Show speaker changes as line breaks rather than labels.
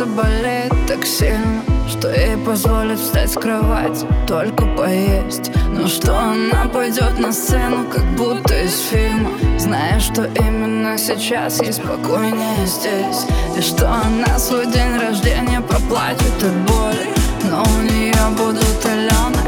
сердце болит так сильно, что ей позволят встать с кровати, только поесть. Но что она пойдет на сцену, как будто из фильма, зная, что именно сейчас ей спокойнее здесь. И что она свой день рождения проплатит от боли, но у нее будут Алена